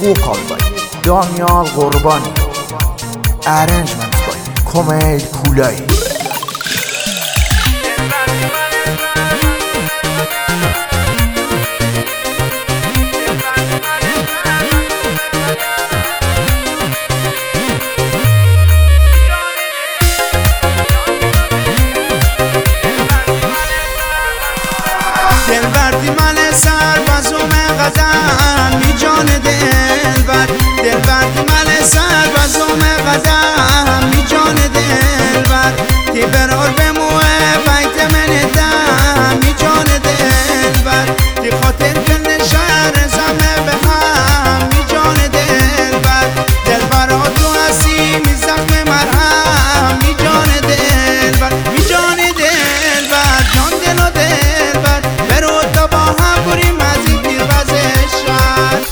وokal by Daniel Qurbani, arrangement by Komel Kulay. دلبردی من سربازم غزل می جان دلبر، دلبردی من سربازم غزل می جان دلبر، تی برار بموه بیت من دم می جان دلبر، تی خاطر کن شهر زمه به هم می جان دلبر، دلبرا تو هستی می زخم مرهم می جان دلبر، می جان دلبر، جان دل و دلبر برو تا با هم بریم از این پیروز شهر.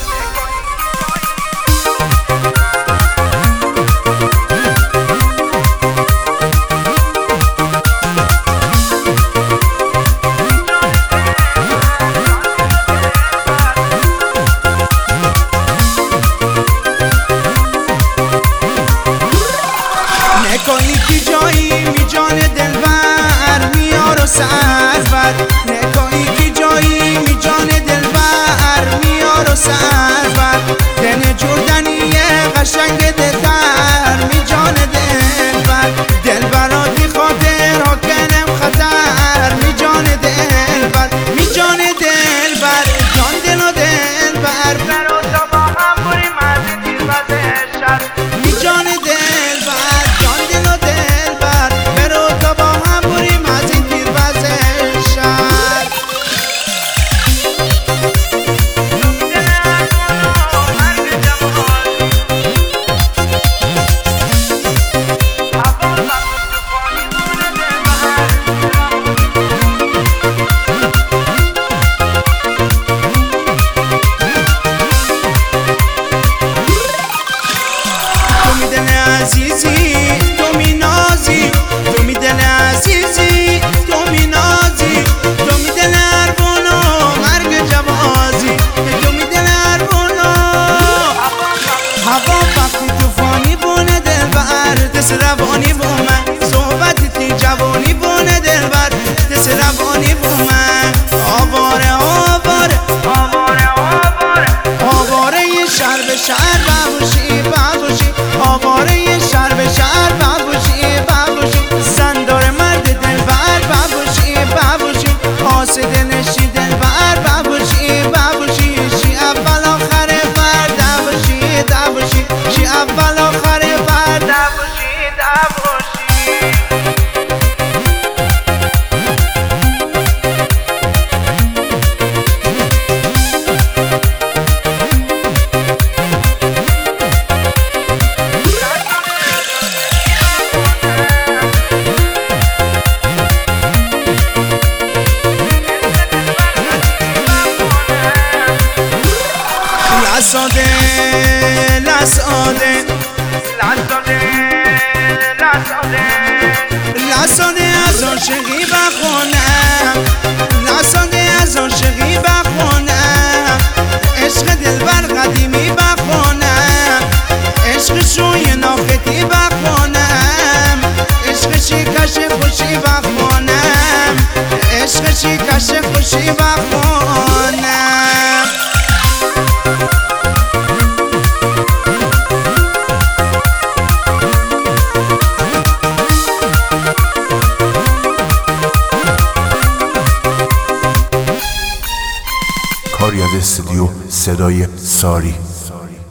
نکنی که جایی می جان دلبر میار و سرور، نکنی که جایی می جان دلبر میار و سرور، دن جردنیه قشنگ دلتر می جان دلبر، دلبراتی خاطر ها کنم خطر می جان دلبر، می جان دلبر، جان دل و دلبر برو تا با هم بریم از این پیروز شهر. می جان دلبر، جان دل و دلبر برو تا با هم بریم از این پیروز شهر. تو می دل عزیزی تو می نازی، تو می دل عزیزی تو می نازی، تو می دل اربون و مرگ جوازی، تو می دل اربون و هوا وقتی توفانی بونه دلبر، دست روانی بو من صحبتی تی جوانی بونه دلبر، دست روانی بو من آواره آواره آواره آواره آواره یه شهر به شهر ببوشی ببوشی، آواره یه شهر به شهر ببوشی ببوشی، زندار مرد دلبر ببوشی ببوشی، حاسد نشی دلبر ببوشی ببوشی، شی اول آخر فرد ببوشی ببوشی، شی اول آخر فرد ببوشی ببوشی. لساده لساده لساده لساده لساده از عاشقی بخونم، لساده از عاشقی بخونم، عشق دلبر قدیمی بخونم، عشق شوی نافتی بخونم، عشق شکش خوشی بخونم، عشق شکش خوشی بخونم. کاری از استودیو صدای ساری.